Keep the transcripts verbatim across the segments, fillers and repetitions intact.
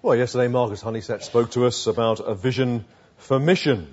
Well, yesterday Marcus Honeysett spoke to us about a vision for mission.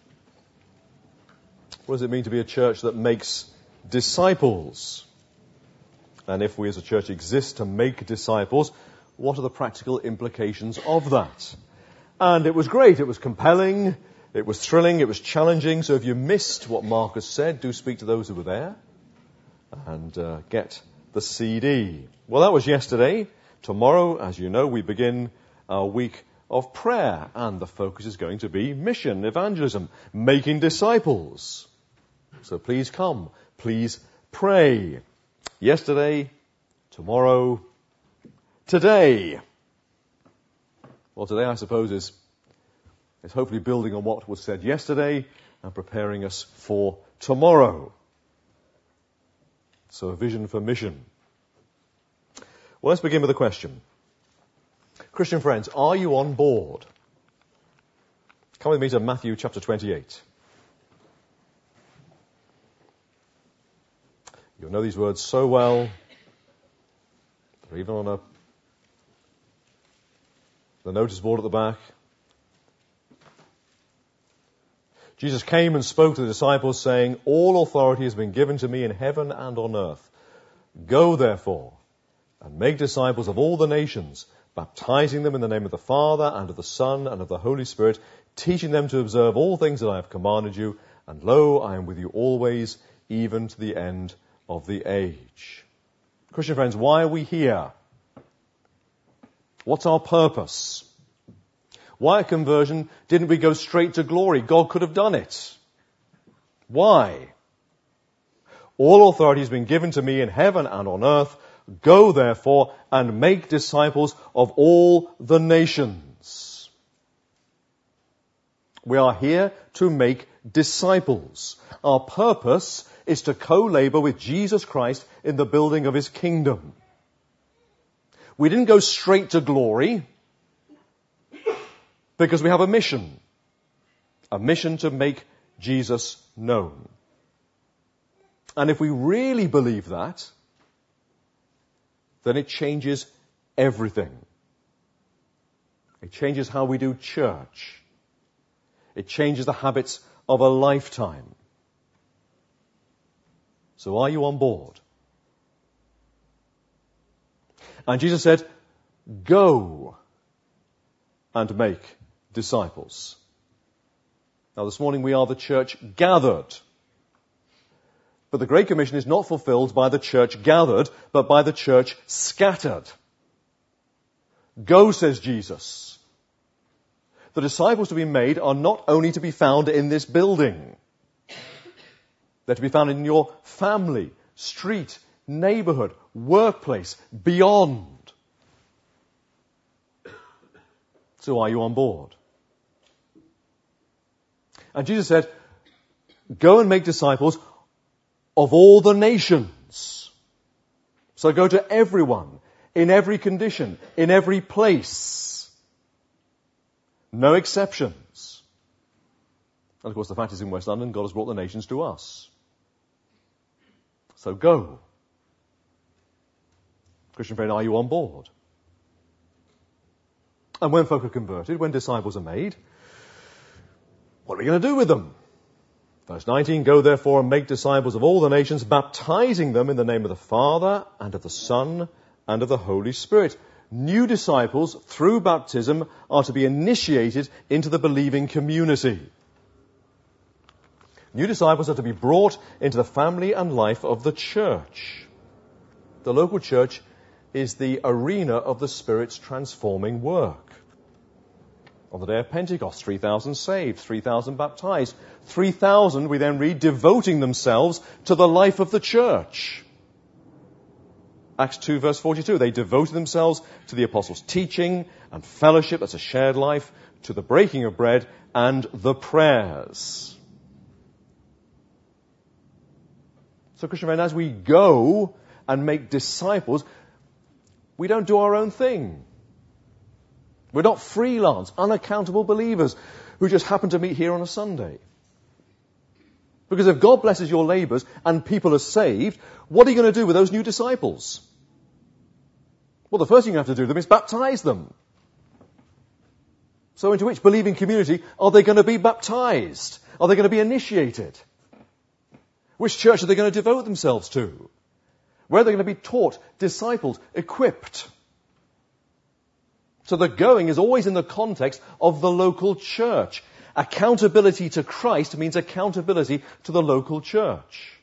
What does it mean to be a church that makes disciples? And if we as a church exist to make disciples, what are the practical implications of that? And it was great, it was compelling, it was thrilling, it was challenging. So if you missed what Marcus said, do speak to those who were there and uh, get the C D. Well, that was yesterday. Tomorrow, as you know, we begin our week of prayer, and the focus is going to be mission, evangelism, making disciples. So please come, please pray. Yesterday, tomorrow, today. Well, today, I suppose, is, is hopefully building on what was said yesterday and preparing us for tomorrow. So a vision for mission. Well, let's begin with a question. Christian friends, are you on board? Come with me to Matthew chapter twenty-eight. You'll know these words so well. They're even on a, the notice board at the back. Jesus came and spoke to the disciples, saying, "All authority has been given to me in heaven and on earth. Go, therefore, and make disciples of all the nations, baptizing them in the name of the Father and of the Son and of the Holy Spirit, teaching them to observe all things that I have commanded you. And lo, I am with you always, even to the end of the age." Christian friends, why are we here? What's our purpose? Why at conversion didn't we go straight to glory? God could have done it. Why? All authority has been given to me in heaven and on earth. Go, therefore, and make disciples of all the nations. We are here to make disciples. Our purpose is to co-labor with Jesus Christ in the building of his kingdom. We didn't go straight to glory because we have a mission. A mission to make Jesus known. And if we really believe that, then it changes everything. It changes how we do church. It changes the habits of a lifetime. So are you on board? And Jesus said, "Go and make disciples." Now this morning we are the church gathered. But the Great Commission is not fulfilled by the church gathered, but by the church scattered. Go, says Jesus. The disciples to be made are not only to be found in this building. They're to be found in your family, street, neighborhood, workplace, beyond. So are you on board? And Jesus said, "Go and make disciples of all the nations." So go to everyone, in every condition, in every place. No exceptions. And of course the fact is, in West London, God has brought the nations to us. So go. Christian friend, are you on board? And when folk are converted, when disciples are made, what are we going to do with them? Verse nineteen, "Go therefore and make disciples of all the nations, baptizing them in the name of the Father and of the Son and of the Holy Spirit." New disciples, through baptism, are to be initiated into the believing community. New disciples are to be brought into the family and life of the church. The local church is the arena of the Spirit's transforming work. On the day of Pentecost, three thousand saved, three thousand baptized. three thousand, we then read, devoting themselves to the life of the church. Acts two verse forty-two, they devoted themselves to the apostles' teaching and fellowship, that's a shared life, to the breaking of bread and the prayers. So Christian friend, as we go and make disciples, we don't do our own thing. We're not freelance, unaccountable believers who just happen to meet here on a Sunday. Because if God blesses your labours and people are saved, what are you going to do with those new disciples? Well, the first thing you have to do with them is baptize them. So into which believing community are they going to be baptized? Are they going to be initiated? Which church are they going to devote themselves to? Where are they going to be taught, discipled, equipped? So the going is always in the context of the local church. Accountability to Christ means accountability to the local church.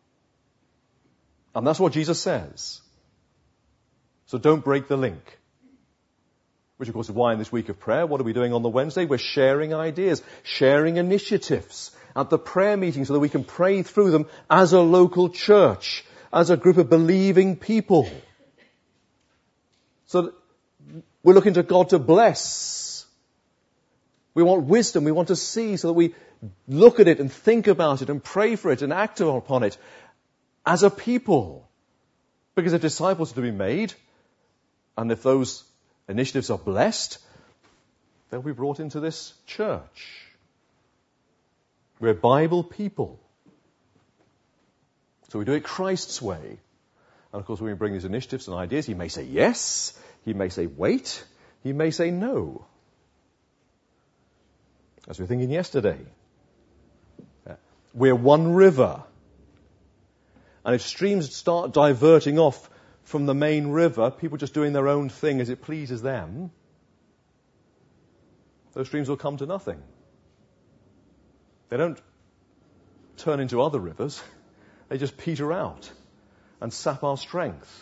And that's what Jesus says. So don't break the link. Which, of course, is why in this week of prayer, what are we doing on the Wednesday? We're sharing ideas, sharing initiatives at the prayer meeting so that we can pray through them as a local church, as a group of believing people. So that we're looking to God to bless. We want wisdom. We want to see so that we look at it and think about it and pray for it and act upon it as a people. Because if disciples are to be made, and if those initiatives are blessed, they'll be brought into this church. We're Bible people. So we do it Christ's way. And of course, when we bring these initiatives and ideas, he may say yes, he may say wait, he may say no. As we were thinking yesterday, we're one river. And if streams start diverting off from the main river, people just doing their own thing as it pleases them, those streams will come to nothing. They don't turn into other rivers. They just peter out and sap our strength.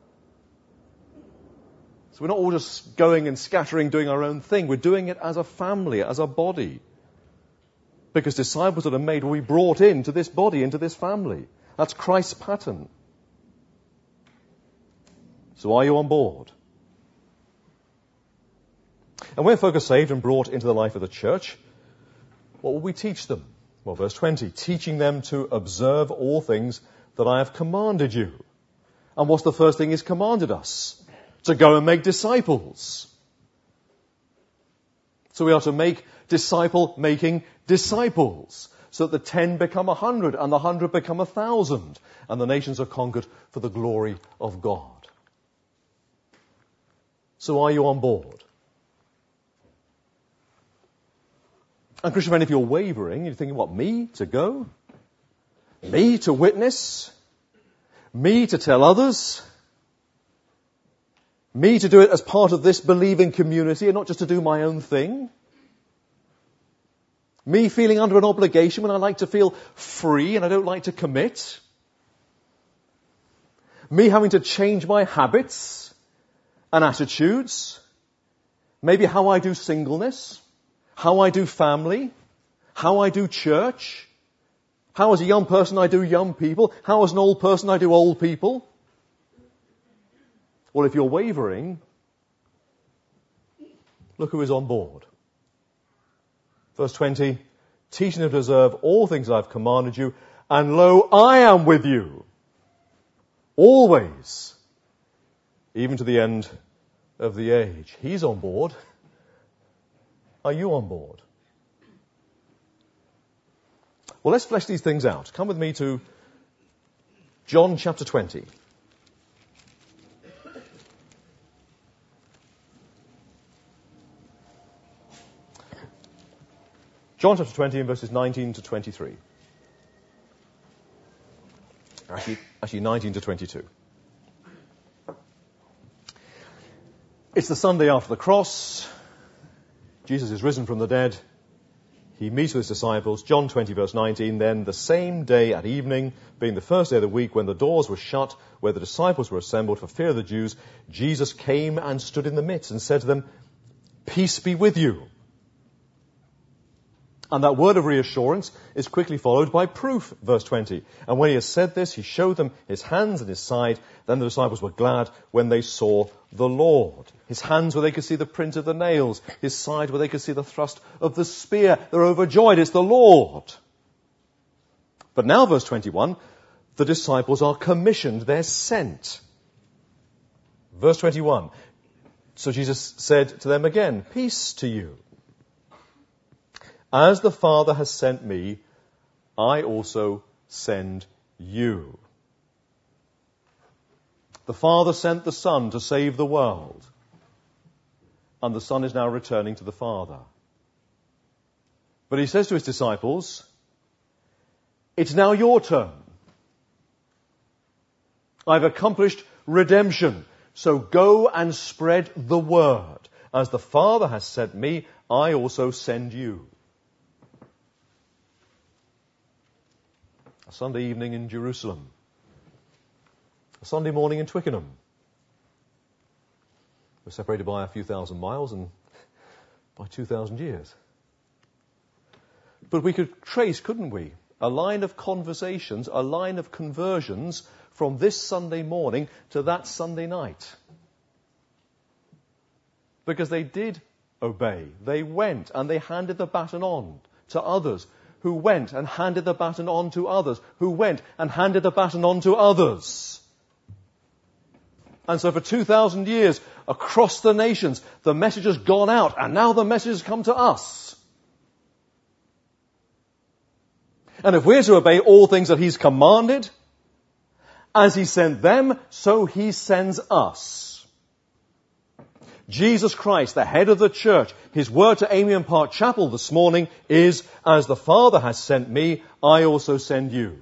So we're not all just going and scattering, doing our own thing. We're doing it as a family, as a body. Because disciples that are made will be brought into this body, into this family. That's Christ's pattern. So are you on board? And when folk are saved and brought into the life of the church, what will we teach them? Well, verse twenty, teaching them to observe all things that I have commanded you. And what's the first thing he's commanded us? To go and make disciples. So we are to make disciple-making disciples, so that the ten become a hundred, and the hundred become a thousand, and the nations are conquered for the glory of God. So are you on board? And Christian friend, if you're wavering, you're thinking, what, me to go? Me to witness? Me to tell others? Me to do it as part of this believing community and not just to do my own thing? Me feeling under an obligation when I like to feel free and I don't like to commit? Me having to change my habits and attitudes? Maybe how I do singleness? How I do family? How I do church? How as a young person I do young people? How as an old person I do old people? Well, if you're wavering, look who is on board. Verse twenty, teaching them to observe all things I have commanded you, and lo, I am with you, always, even to the end of the age. He's on board. Are you on board? Well, let's flesh these things out. Come with me to John chapter twenty. John chapter twenty and verses nineteen to twenty-three. Actually, actually nineteen to twenty-two. It's the Sunday after the cross. Jesus is risen from the dead. He meets with his disciples. John twenty verse nineteen, then the same day at evening, being the first day of the week, when the doors were shut, where the disciples were assembled for fear of the Jews, Jesus came and stood in the midst and said to them, peace be with you. And that word of reassurance is quickly followed by proof, verse twenty. And when he has said this, he showed them his hands and his side. Then the disciples were glad when they saw the Lord. His hands where they could see the print of the nails. His side where they could see the thrust of the spear. They're overjoyed. It's the Lord. But now, verse twenty-one, the disciples are commissioned. They're sent. Verse twenty-one. So Jesus said to them again, peace to you. As the Father has sent me, I also send you. The Father sent the Son to save the world. and the Son is now returning to the Father. But he says to his disciples, it's now your turn. I've accomplished redemption, so go and spread the word. As the Father has sent me, I also send you. A Sunday evening in Jerusalem. A Sunday morning in Twickenham. We're separated by a few thousand miles and by two thousand years. But we could trace, couldn't we, a line of conversations, a line of conversions from this Sunday morning to that Sunday night. Because they did obey. They went and they handed the baton on to others, who went and handed the baton on to others, who went and handed the baton on to others. And so for two thousand years, across the nations, the message has gone out, and now the message has come to us. And if we're to obey all things that he's commanded, as he sent them, so he sends us. Jesus Christ, the head of the church, his word to Amiens Park Chapel this morning is, as the Father has sent me, I also send you.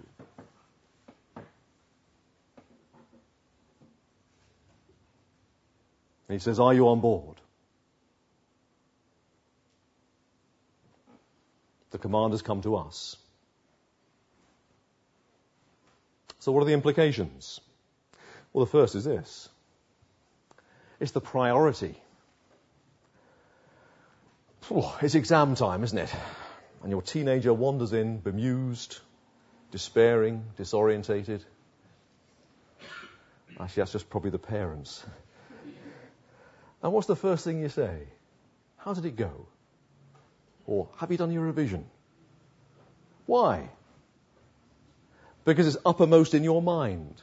He says, are you on board? The command has come to us. So what are the implications? Well, the first is this. It's the priority. Oh, it's exam time, isn't it? And your teenager wanders in, bemused, despairing, disorientated. Actually, that's just probably the parents. And what's the first thing you say? How did it go? Or, have you done your revision? Why? Because it's uppermost in your mind.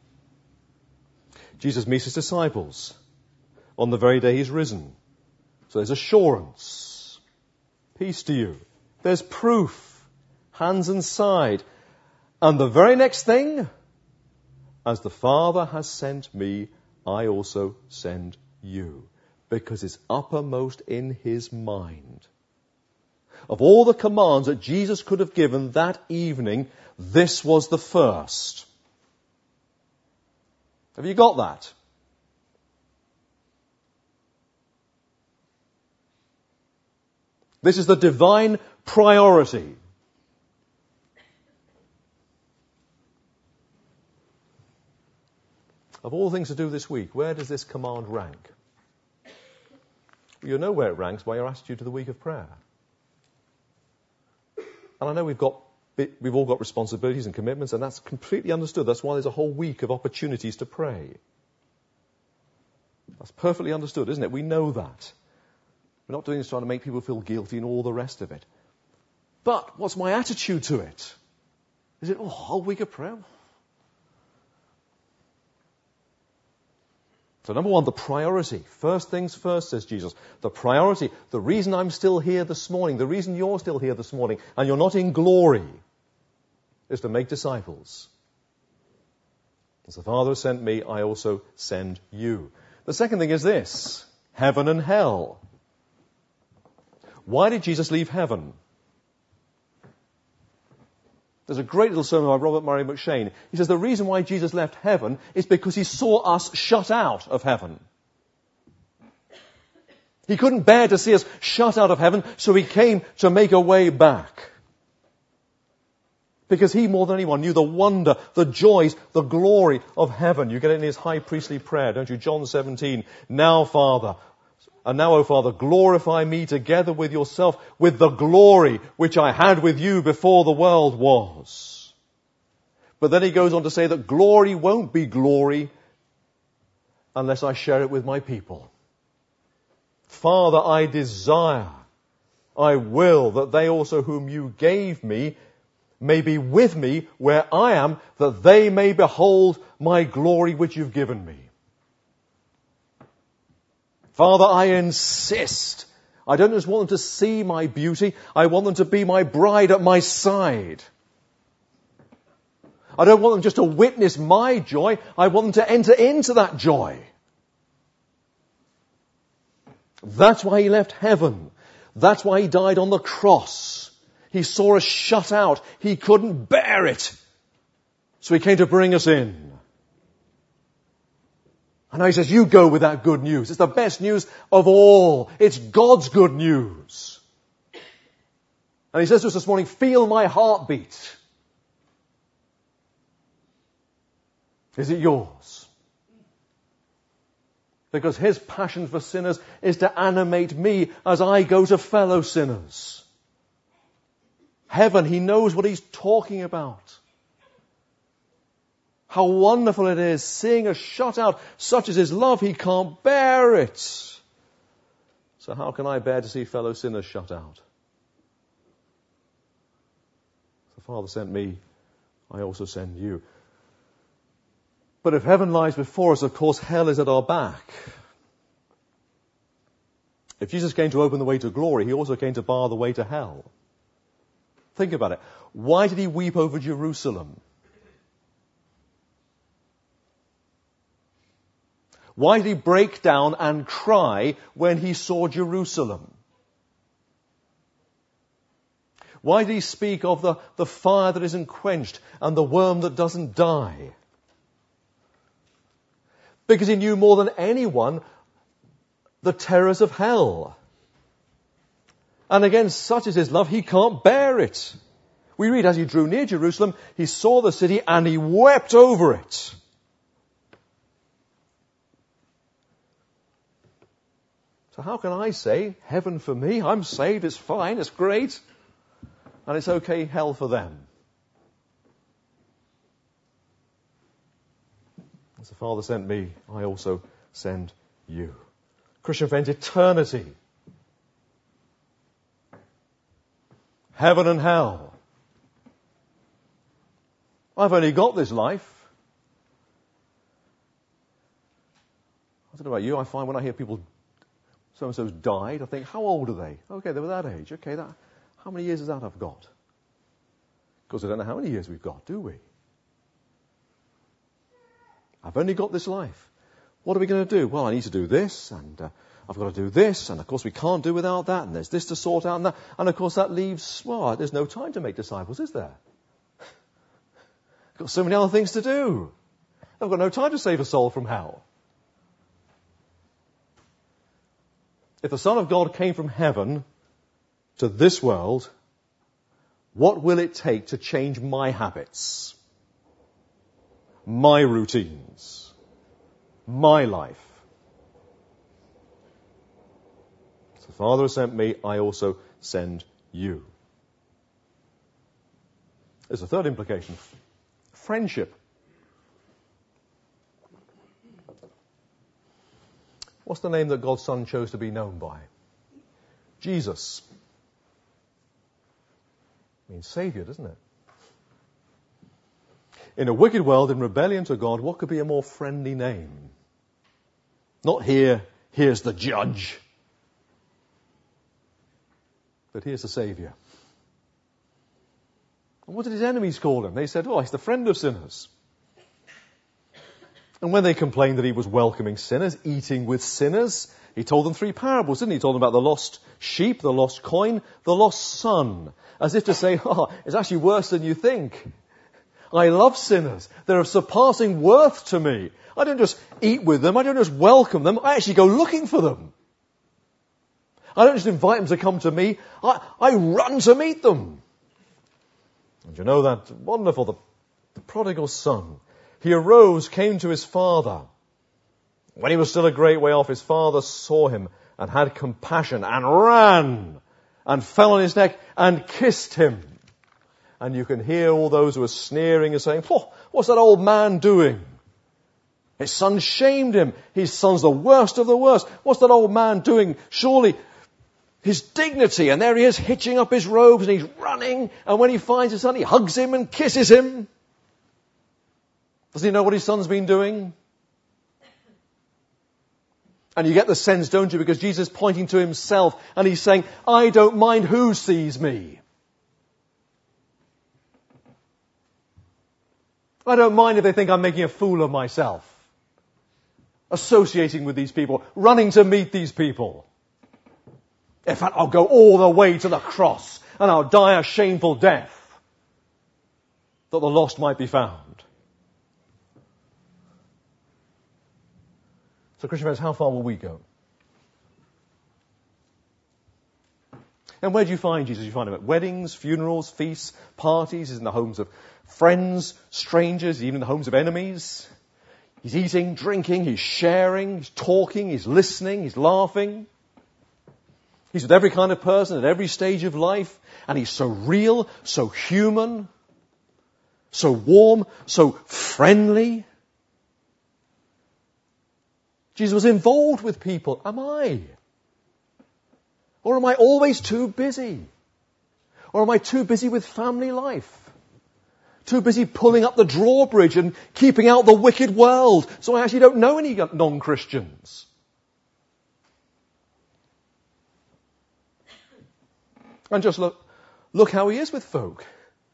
Jesus meets his disciples on the very day he's risen. So there's assurance. Peace to you. There's proof. Hands and side. And the very next thing, as the Father has sent me, I also send you. Because it's uppermost in his mind. Of all the commands that Jesus could have given that evening, this was the first. Have you got that? This is the divine priority. Of all things to do this week, where does this command rank? Well, you know where it ranks by your attitude to the week of prayer. And I know we've got, we've all got responsibilities and commitments, and that's completely understood. That's why there's a whole week of opportunities to pray. That's perfectly understood, isn't it? We know that. We're not doing this trying to make people feel guilty and all the rest of it. But what's my attitude to it? Is it, oh, a whole week of prayer? So number one, the priority. First things first, says Jesus. The priority. The reason I'm still here this morning, the reason you're still here this morning, and you're not in glory, is to make disciples. As the Father has sent me, I also send you. The second thing is this. Heaven and hell. Why did Jesus leave heaven? There's a great little sermon by Robert Murray McShane. He says the reason why Jesus left heaven is because he saw us shut out of heaven. He couldn't bear to see us shut out of heaven, so he came to make a way back. Because he, more than anyone, knew the wonder, the joys, the glory of heaven. You get it in his high priestly prayer, don't you? John seventeen. Now, Father, and now, O Father, glorify me together with yourself with the glory which I had with you before the world was. But then he goes on to say that glory won't be glory unless I share it with my people. Father, I desire, I will that they also whom you gave me may be with me where I am, that they may behold my glory which you've given me. Father, I insist. I don't just want them to see my beauty. I want them to be my bride at my side. I don't want them just to witness my joy. I want them to enter into that joy. That's why he left heaven. That's why he died on the cross. He saw us shut out. He couldn't bear it. So he came to bring us in. And now he says, you go with that good news. It's the best news of all. It's God's good news. And he says to us this morning, feel my heartbeat. Is it yours? Because his passion for sinners is to animate me as I go to fellow sinners. Heaven, he knows what he's talking about. How wonderful it is seeing us shut out. Such is his love, he can't bear it. So how can I bear to see fellow sinners shut out? The Father sent me, I also send you. But if heaven lies before us, of course, hell is at our back. If Jesus came to open the way to glory, he also came to bar the way to hell. Think about it. Why did he weep over Jerusalem? Why did he break down and cry when he saw Jerusalem? Why did he speak of the, the fire that isn't quenched and the worm that doesn't die? Because he knew more than anyone the terrors of hell. And again, such is his love, he can't bear it. We read, as he drew near Jerusalem, he saw the city and he wept over it. So how can I say, heaven for me, I'm saved, it's fine, it's great, and it's okay, hell for them? As the Father sent me, I also send you. Christian friends, eternity. Heaven and hell. I've only got this life. I don't know about you, I find when I hear people, so-and-so's died, I think, how old are they? Okay, they were that age. Okay, that, how many years is that I've got? Because I don't know how many years we've got, do we? I've only got this life. What are we going to do? Well, I need to do this, and uh, I've got to do this, and of course we can't do without that, and there's this to sort out, and that, and of course that leaves, well, there's no time to make disciples, is there? Got so many other things to do. I've got no time to save a soul from hell. If the Son of God came from heaven to this world, what will it take to change my habits? My routines, my life. So the Father has sent me, I also send you. There's a third implication. Friendship. What's the name that God's Son chose to be known by? Jesus. It means Saviour, doesn't it? In a wicked world, in rebellion to God, what could be a more friendly name? Not here, here's the judge. But here's the Saviour. And what did his enemies call him? They said, oh, he's the friend of sinners. And when they complained that he was welcoming sinners, eating with sinners, he told them three parables, didn't he? He told them about the lost sheep, the lost coin, the lost son. As if to say, oh, it's actually worse than you think. I love sinners. They're of surpassing worth to me. I don't just eat with them. I don't just welcome them. I actually go looking for them. I don't just invite them to come to me. I, I run to meet them. And you know that wonderful, the, the prodigal son. He arose, came to his father. When he was still a great way off, his father saw him and had compassion and ran and fell on his neck and kissed him. And you can hear all those who are sneering and saying, oh, what's that old man doing? His son shamed him. His son's the worst of the worst. What's that old man doing? Surely his dignity. And there he is hitching up his robes and he's running. And when he finds his son, he hugs him and kisses him. Doesn't he know what his son's been doing? And you get the sense, don't you, because Jesus is pointing to himself and he's saying, I don't mind who sees me. I don't mind if they think I'm making a fool of myself. Associating with these people, running to meet these people. In fact, I'll go all the way to the cross and I'll die a shameful death that the lost might be found. So, Christian friends, how far will we go? And where do you find Jesus? You find him at weddings, funerals, feasts, parties. He's in the homes of friends, strangers, even in the homes of enemies. He's eating, drinking, he's sharing, he's talking, he's listening, he's laughing. He's with every kind of person at every stage of life. And he's so real, so human, so warm, so friendly. Jesus was involved with people. Am I? Or am I always too busy? Or am I too busy with family life? Too busy pulling up the drawbridge and keeping out the wicked world, so I actually don't know any non-Christians? And just look, look how he is with folk.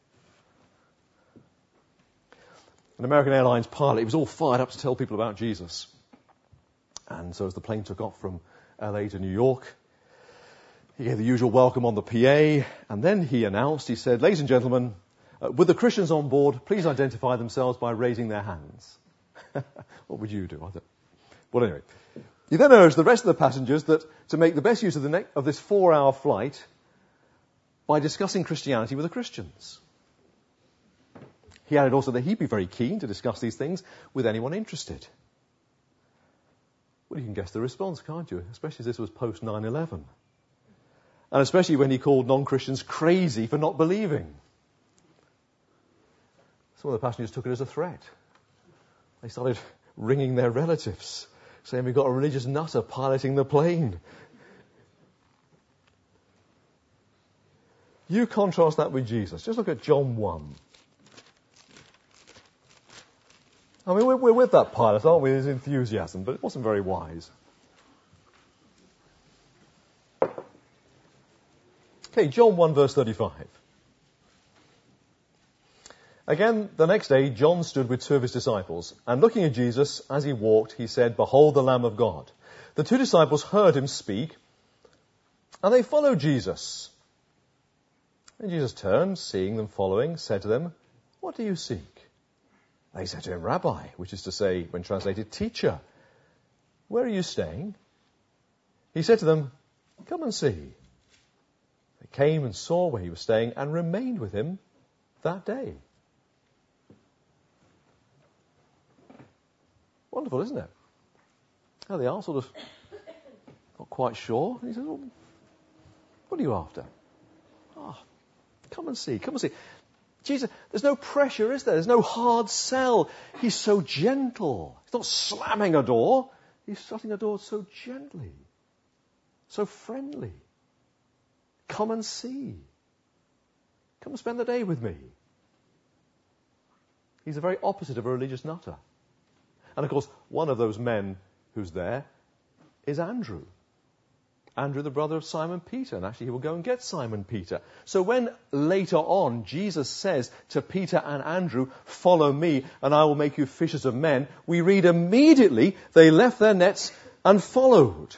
An American Airlines pilot, he was all fired up to tell people about Jesus. And so as the plane took off from L A to New York, he gave the usual welcome on the P A, and then he announced, he said, "Ladies and gentlemen, uh, with the Christians on board, please identify themselves by raising their hands." What would you do? I don't... Well, anyway. He then urged the rest of the passengers that to make the best use of, the ne- of this four-hour flight by discussing Christianity with the Christians. He added also that he'd be very keen to discuss these things with anyone interested. Well, you can guess the response, can't you? Especially as this was post nine eleven. And especially when he called non-Christians crazy for not believing. Some of the passengers took it as a threat. They started ringing their relatives, saying, "We've got a religious nutter piloting the plane." You contrast that with Jesus. Just look at John one. I mean, we're, we're with that pilot, aren't we? His enthusiasm, but it wasn't very wise. Okay, John one verse thirty-five. Again, the next day, John stood with two of his disciples, and looking at Jesus as he walked, he said, "Behold the Lamb of God." The two disciples heard him speak, and they followed Jesus. And Jesus turned, seeing them following, said to them, "What do you seek?" They said to him, "Rabbi," which is to say, when translated, "Teacher, where are you staying?" He said to them, "Come and see." They came and saw where he was staying and remained with him that day. Wonderful, isn't it? How they are sort of not quite sure. And he says, "Well, what are you after?" "Oh, come and see, come and see." Jesus, there's no pressure, is there? There's no hard sell. He's so gentle. He's not slamming a door. He's shutting a door so gently, so friendly. Come and see. Come and spend the day with me. He's the very opposite of a religious nutter. And of course, one of those men who's there is Andrew. Andrew, the brother of Simon Peter. And actually, he will go and get Simon Peter. So when later on Jesus says to Peter and Andrew, "Follow me and I will make you fishers of men," we read immediately they left their nets and followed.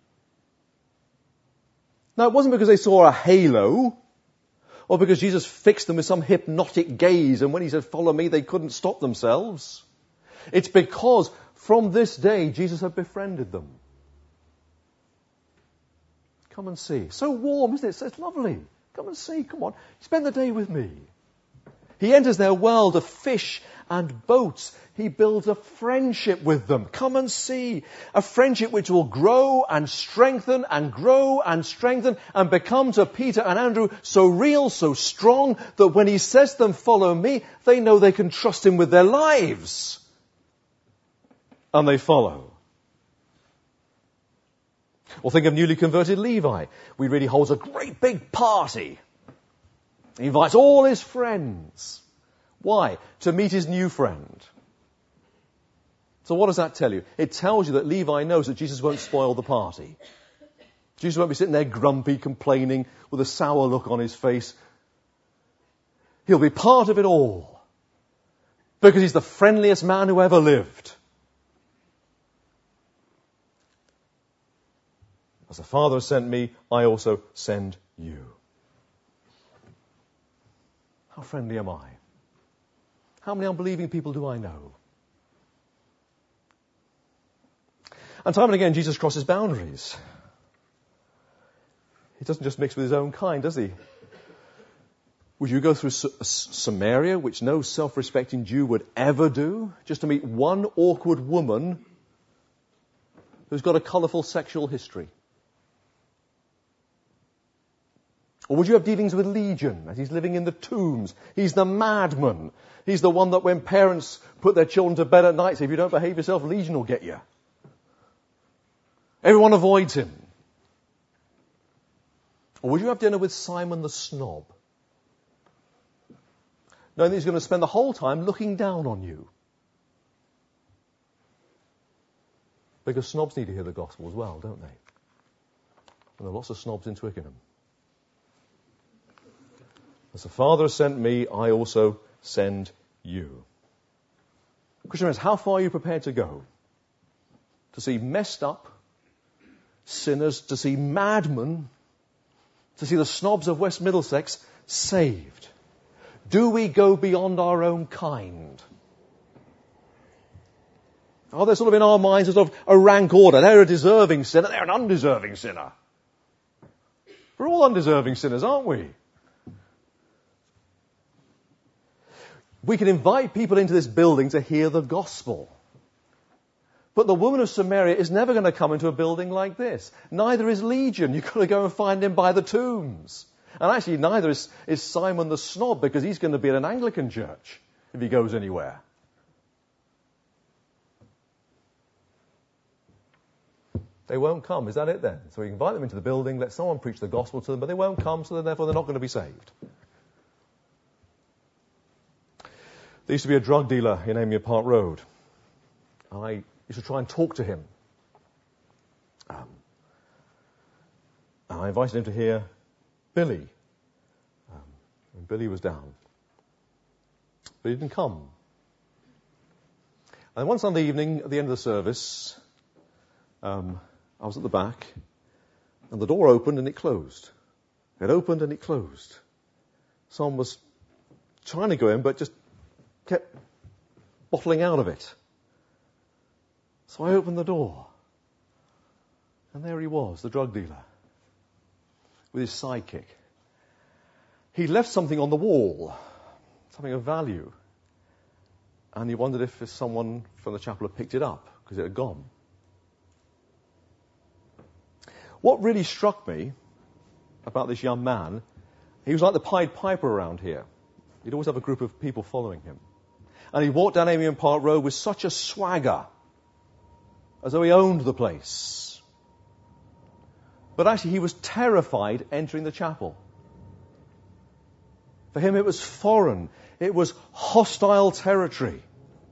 Now, it wasn't because they saw a halo or because Jesus fixed them with some hypnotic gaze and when he said, "Follow me," they couldn't stop themselves. It's because from this day Jesus had befriended them. Come and see. So warm, isn't it? So it's lovely. Come and see. Come on. Spend the day with me. He enters their world of fish and boats. He builds a friendship with them. Come and see. A friendship which will grow and strengthen and grow and strengthen and become to Peter and Andrew so real, so strong that when he says to them, "Follow me," they know they can trust him with their lives. And they follow. Or think of newly converted Levi. We really holds a great big party. He invites all his friends. Why? To meet his new friend. So what does that tell you? It tells you that Levi knows that Jesus won't spoil the party. Jesus won't be sitting there grumpy, complaining, with a sour look on his face. He'll be part of it all. Because he's the friendliest man who ever lived. As the Father has sent me, I also send you. How friendly am I? How many unbelieving people do I know? And time and again, Jesus crosses boundaries. He doesn't just mix with his own kind, does he? Would you go through S- Samaria, which no self-respecting Jew would ever do, just to meet one awkward woman who's got a colourful sexual history? Or would you have dealings with Legion, as he's living in the tombs? He's the madman. He's the one that when parents put their children to bed at night say, if you don't behave yourself, Legion will get you. Everyone avoids him. Or would you have dinner with Simon the Snob, knowing that he's going to spend the whole time looking down on you? Because snobs need to hear the gospel as well, don't they? And there are lots of snobs in Twickenham. As the Father has sent me, I also send you. Christian friends, how far are you prepared to go? To see messed up sinners, to see madmen, to see the snobs of West Middlesex saved? Do we go beyond our own kind? Are there sort of in our minds a sort of a rank order? They're a deserving sinner, they're an undeserving sinner. We're all undeserving sinners, aren't we? We can invite people into this building to hear the gospel. But the woman of Samaria is never going to come into a building like this. Neither is Legion. You've got to go and find him by the tombs. And actually, neither is, is Simon the Snob, because he's going to be at an Anglican church if he goes anywhere. They won't come. Is that it then? So we invite them into the building, let someone preach the gospel to them, but they won't come, so therefore they're not going to be saved. There used to be a drug dealer in Amiens Park Road. I used to try and talk to him. Um, and I invited him to hear Billy. Um, when Billy was down. But he didn't come. And one Sunday evening, at the end of the service, um, I was at the back, and the door opened and it closed. It opened and it closed. Someone was trying to go in, but just kept bottling out of it. So I opened the door. And there he was, the drug dealer, with his sidekick. He left something on the wall, something of value. And he wondered if someone from the chapel had picked it up, because it had gone. What really struck me about this young man, he was like the Pied Piper around here. He'd always have a group of people following him. And he walked down Amiens Park Road with such a swagger, as though he owned the place. But actually he was terrified entering the chapel. For him it was foreign. It was hostile territory.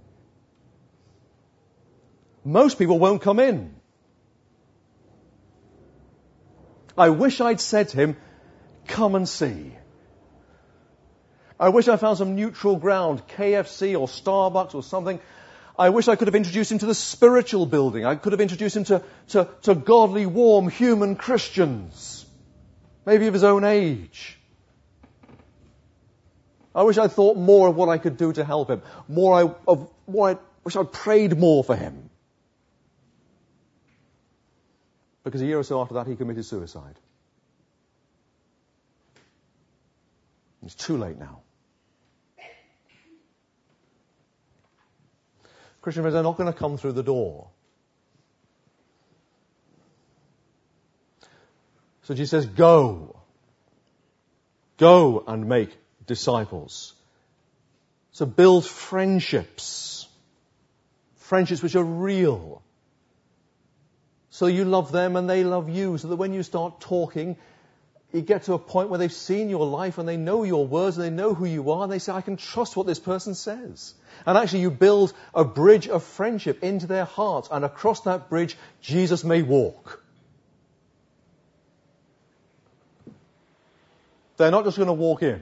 Most people won't come in. I wish I'd said to him, come and see. I wish I found some neutral ground, K F C or Starbucks or something. I wish I could have introduced him to the spiritual building. I could have introduced him to, to, to godly, warm, human Christians. Maybe of his own age. I wish I'd thought more of what I could do to help him. More I, of, more I wish I'd prayed more for him. Because a year or so after that, he committed suicide. It's too late now. Christian friends, they're not going to come through the door. So Jesus says, go. Go and make disciples. So build friendships. Friendships which are real. So you love them and they love you. So that when you start talking, you get to a point where they've seen your life and they know your words and they know who you are and they say, I can trust what this person says. And actually you build a bridge of friendship into their hearts, and across that bridge Jesus may walk. They're not just going to walk in.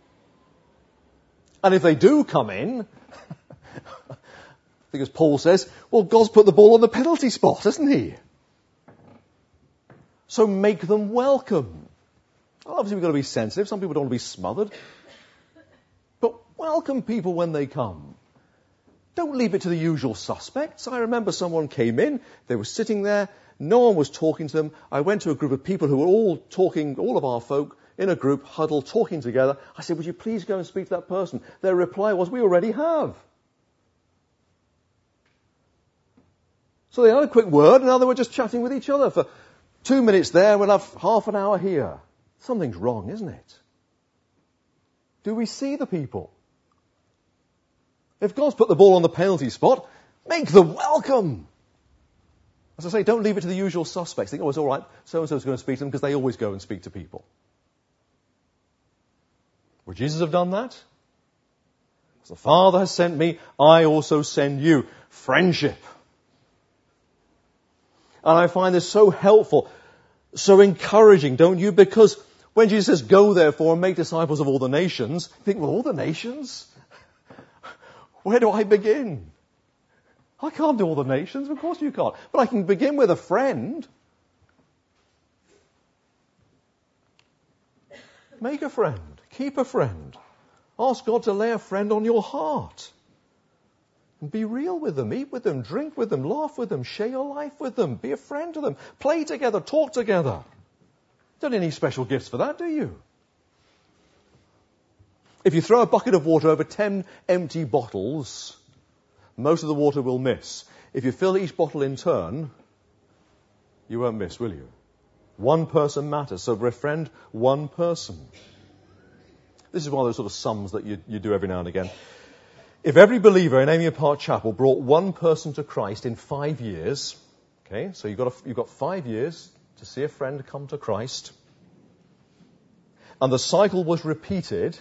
And if they do come in, I think as Paul says, well, God's put the ball on the penalty spot, hasn't he? So make them welcome. Obviously, we've got to be sensitive. Some people don't want to be smothered. But welcome people when they come. Don't leave it to the usual suspects. I remember someone came in. They were sitting there. No one was talking to them. I went to a group of people who were all talking, all of our folk, in a group, huddled, talking together. I said, would you please go and speak to that person? Their reply was, we already have. So they had a quick word, and now they were just chatting with each other for two minutes there. We'll have half an hour here. Something's wrong, isn't it? Do we see the people? If God's put the ball on the penalty spot, make them welcome. As I say, don't leave it to the usual suspects. Think, oh, it's all right, so-and-so's going to speak to them, because they always go and speak to people. Would Jesus have done that? As the Father has sent me, I also send you. Friendship. And I find this so helpful, so encouraging, don't you? Because when Jesus says, go therefore and make disciples of all the nations, you think, well, all the nations? Where do I begin? I can't do all the nations, of course you can't. But I can begin with a friend. Make a friend. Keep a friend. Ask God to lay a friend on your heart. And be real with them. Eat with them. Drink with them. Laugh with them. Share your life with them. Be a friend to them. Play together. Talk together. Don't need any special gifts for that, do you? If you throw a bucket of water over ten empty bottles, most of the water will miss. If you fill each bottle in turn, you won't miss, will you? One person matters. So befriend one person. This is one of those sort of sums that you, you do every now and again. If every believer in Amiens Park Chapel brought one person to Christ in five years, okay, so you've got, a, you've got five years to see a friend come to Christ, and the cycle was repeated,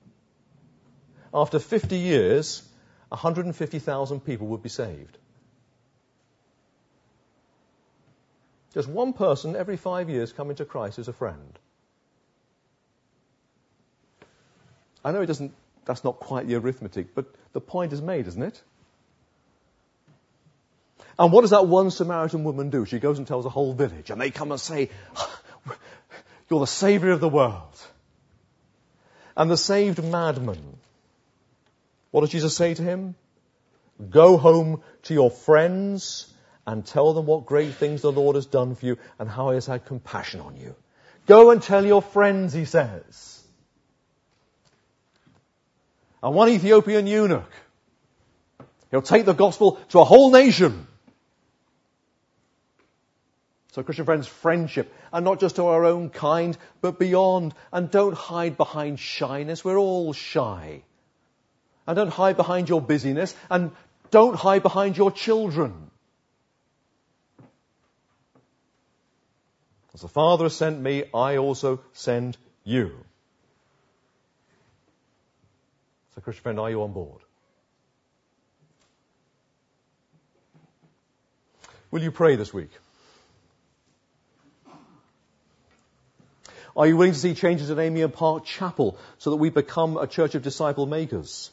after fifty years, one hundred fifty thousand people would be saved. Just one person every five years coming to Christ as a friend. I know it doesn't, that's not quite the arithmetic, but the point is made, isn't it? And what does that one Samaritan woman do? She goes and tells the whole village, and they come and say, you're the Saviour of the world. And the saved madman, what does Jesus say to him? Go home to your friends and tell them what great things the Lord has done for you and how he has had compassion on you. Go and tell your friends, he says. And one Ethiopian eunuch, he'll take the gospel to a whole nation. So Christian friends, friendship, and not just to our own kind, but beyond. And don't hide behind shyness. We're all shy. And don't hide behind your busyness, and don't hide behind your children. As the Father has sent me, I also send you. So, Christian friend, are you on board? Will you pray this week? Are you willing to see changes at Amiens Park Chapel so that we become a church of disciple makers?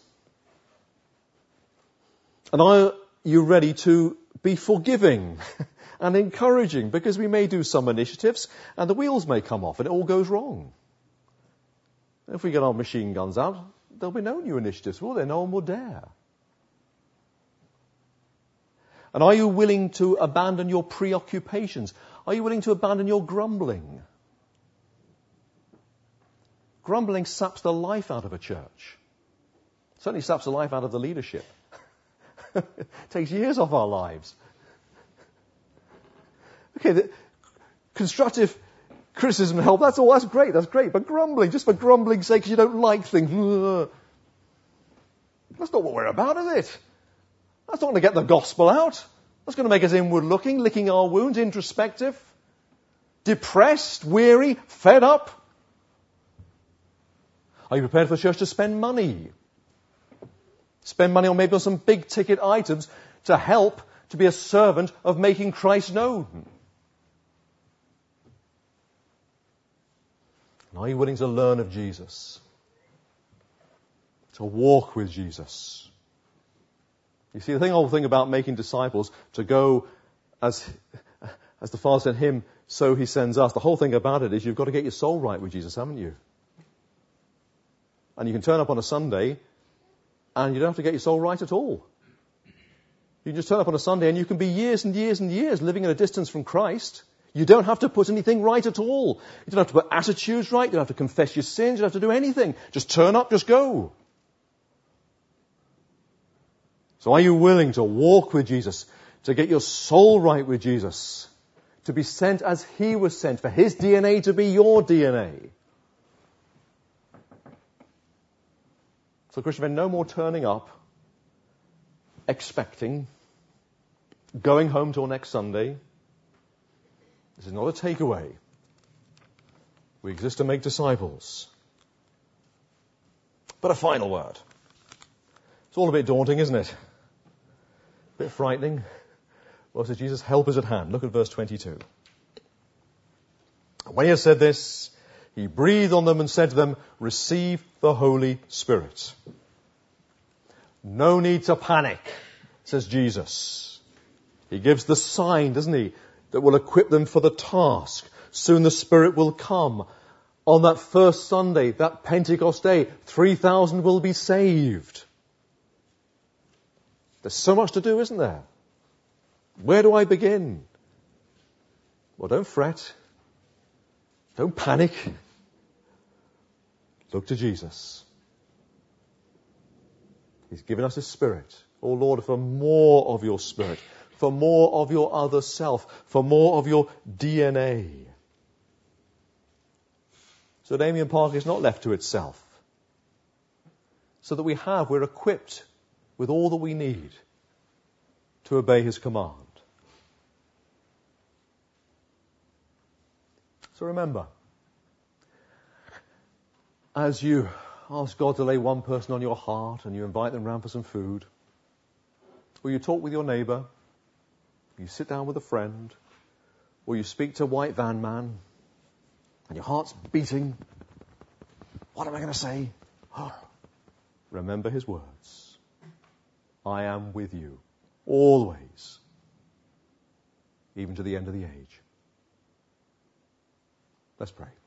And are you ready to be forgiving and encouraging? Because we may do some initiatives and the wheels may come off and it all goes wrong. If we get our machine guns out, there'll be no new initiatives, will there? No one will dare. And are you willing to abandon your preoccupations? Are you willing to abandon your grumbling? Grumbling saps the life out of a church. Certainly saps the life out of the leadership. It takes years off our lives. Okay, the constructive criticism and help, that's all, that's great, that's great. But grumbling, just for grumbling's sake, because you don't like things, that's not what we're about, is it? That's not going to get the gospel out. That's going to make us inward looking, licking our wounds, introspective, depressed, weary, fed up. Are you prepared for the church to spend money? Spend money on maybe on some big ticket items to help to be a servant of making Christ known. And are you willing to learn of Jesus? To walk with Jesus? You see, the thing, whole thing about making disciples, to go as, as the Father sent him, so he sends us. The whole thing about it is you've got to get your soul right with Jesus, haven't you? And you can turn up on a Sunday and you don't have to get your soul right at all. You can just turn up on a Sunday and you can be years and years and years living at a distance from Christ. You don't have to put anything right at all. You don't have to put attitudes right. You don't have to confess your sins. You don't have to do anything. Just turn up, just go. So are you willing to walk with Jesus, to get your soul right with Jesus, to be sent as he was sent, for his D N A to be your D N A? So Christian friend, no more turning up, expecting, going home till next Sunday. This is not a takeaway. We exist to make disciples. But a final word. It's all a bit daunting, isn't it? A bit frightening. Well, says Jesus, help is at hand. Look at verse twenty-two. When he had said this, he breathed on them and said to them, receive the Holy Spirit. No need to panic, says Jesus. He gives the sign, doesn't he, that will equip them for the task. Soon the Spirit will come. On that first Sunday, that Pentecost day, three thousand will be saved. There's so much to do, isn't there? Where do I begin? Well, don't fret. Don't panic. Look to Jesus. He's given us his Spirit. Oh Lord, for more of your Spirit, for more of your other self, for more of your D N A. So that Amiens Park is not left to itself. So that we have, we're equipped with all that we need to obey his command. So remember, as you ask God to lay one person on your heart and you invite them round for some food, or you talk with your neighbour, you sit down with a friend, or you speak to a white van man, and your heart's beating, what am I going to say? Remember his words. I am with you, always, even to the end of the age. Let's pray.